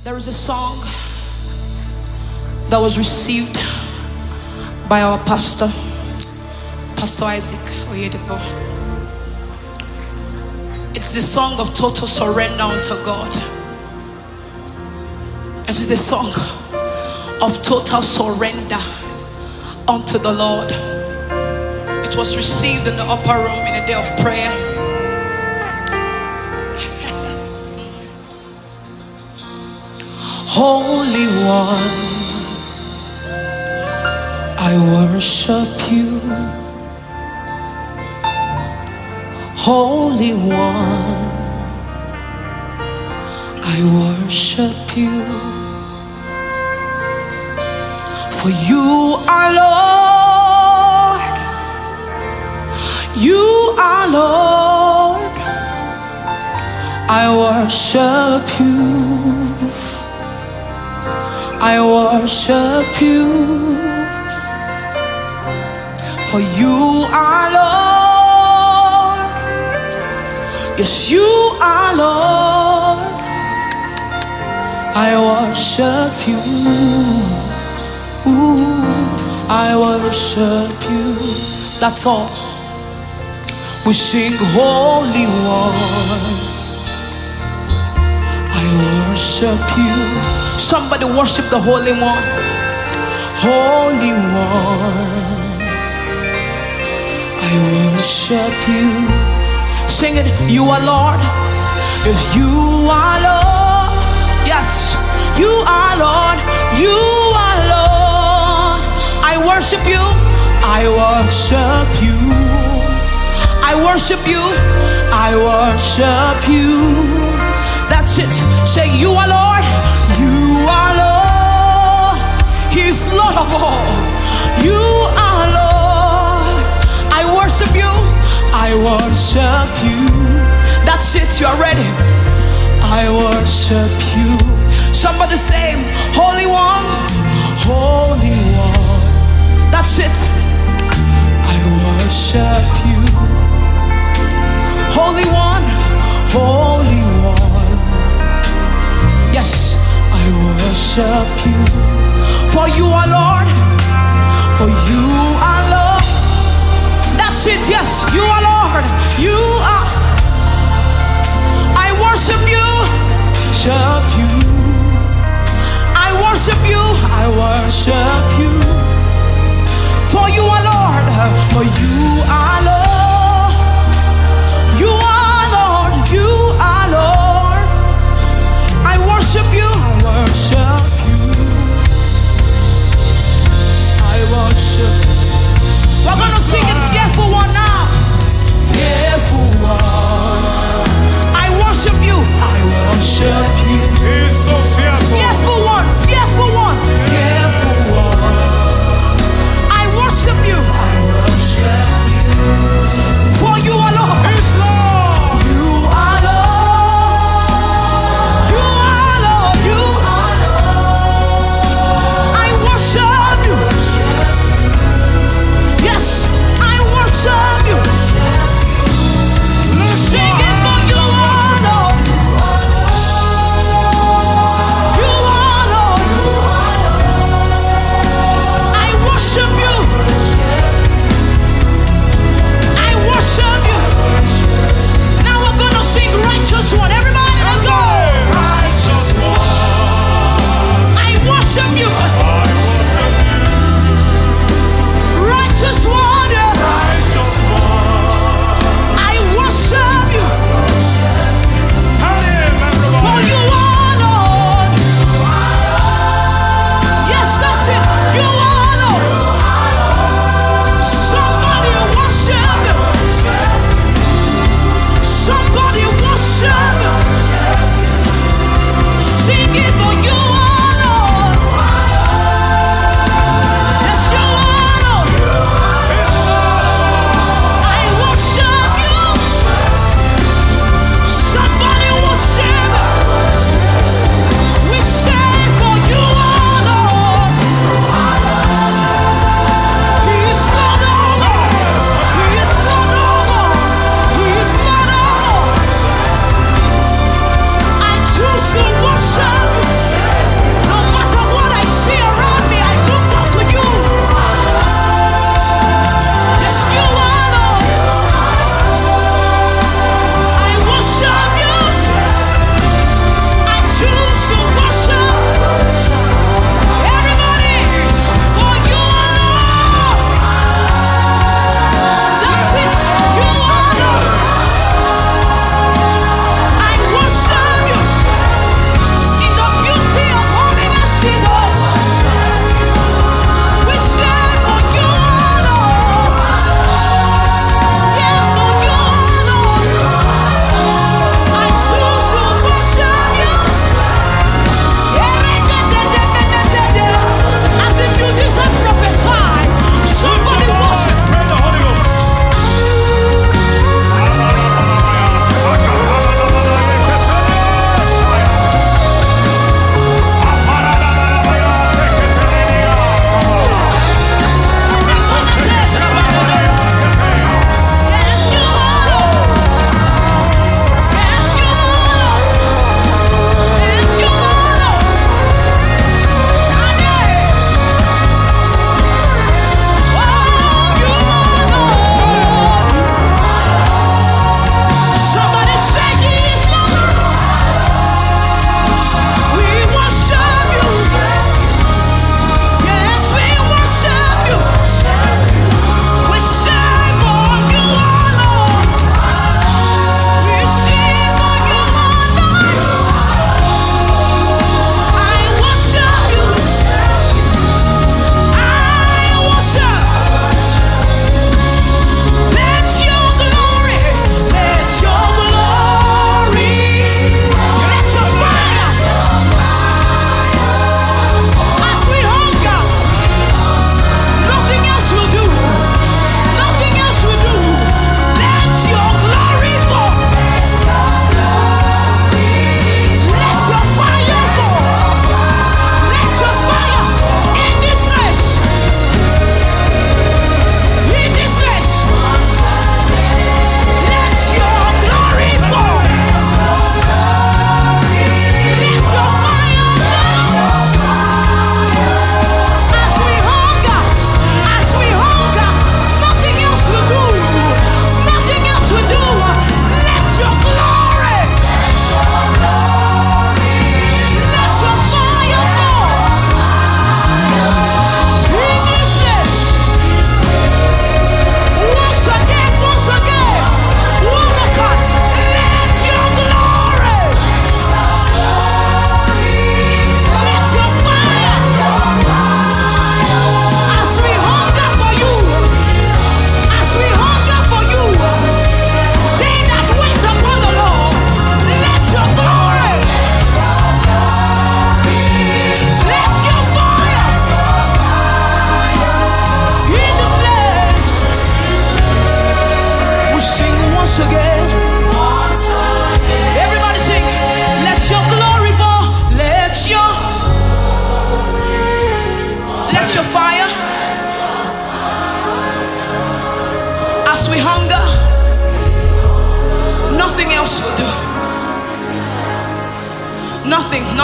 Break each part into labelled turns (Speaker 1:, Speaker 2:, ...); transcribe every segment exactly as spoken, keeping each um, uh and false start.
Speaker 1: There is a song that was received by our pastor, Pastor Isaac Oyedepo. It's the song of total surrender unto God. It is the song of total surrender unto the Lord. It was received in the upper room in a day of prayer. Holy One, I worship you. Holy One, I worship you. For you are Lord, you are Lord, I worship you. I worship you, for you are Lord. Yes, you are Lord. I worship you. Ooh, I worship you. That's all. We sing Holy One. I worship you. Somebody worship the Holy One. Holy One, I worship you. Sing it. You are Lord. Yes, you are Lord. Yes, you are Lord. You are Lord. I worship you. I worship you. I worship you. I worship you. That's it. Say, you are Lord. You are Lord. He's Lord of all. You are Lord. I worship you. I worship you. That's it. You are ready. I worship you. Somebody say, Holy One, Holy One. That's it. I worship you. Holy One, Holy One. Yes, I worship you. For you are Lord. For you are Lord. That's it. Yes, you are Lord. You are. I worship you. Worship you. I worship you. I worship you. For you are Lord. For you are Lord. You are Lord. You are Lord. I worship you. I worship you. I worship. We're gonna sing it, Fearful One now. Fearful One. I worship you. I worship you.
Speaker 2: He's so fearful.
Speaker 1: Fearful One. Fearful One.
Speaker 2: Fearful One.
Speaker 1: I worship you.
Speaker 2: I worship you.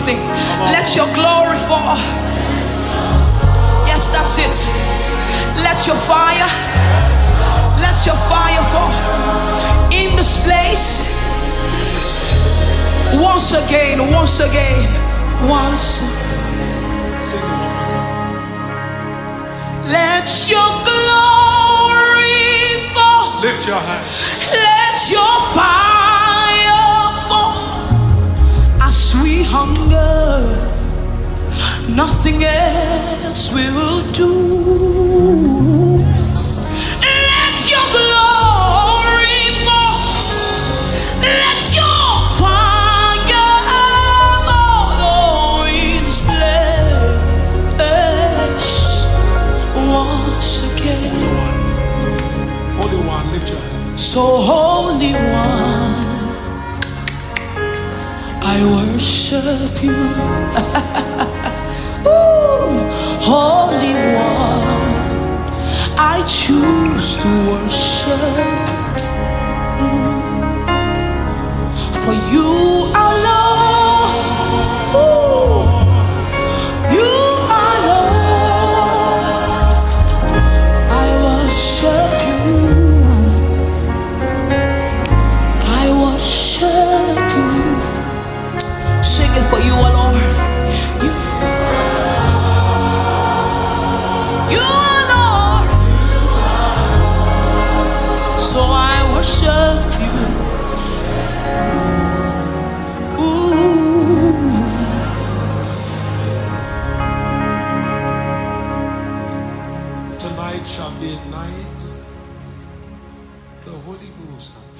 Speaker 1: nothing. Let your glory fall. Yes, that's it. Let your fire, let your fire fall in this place. Once again, once again, once.
Speaker 2: Sing it one more time.
Speaker 1: Let your glory fall.
Speaker 2: Lift your hands.
Speaker 1: Let your fire fall as we hunger. Nothing else will do. Let your glory fall. Let your fire fall in this place once again.
Speaker 2: Holy One, lift your hands.
Speaker 1: So Holy One, I worship you. Ooh, Holy One, I choose to worship. Mm. For you alone, ooh, you alone, I worship you. I worship you. Sing it for you alone. You You are Lord, so I worship you. Ooh.
Speaker 2: Tonight shall be a night the Holy Ghost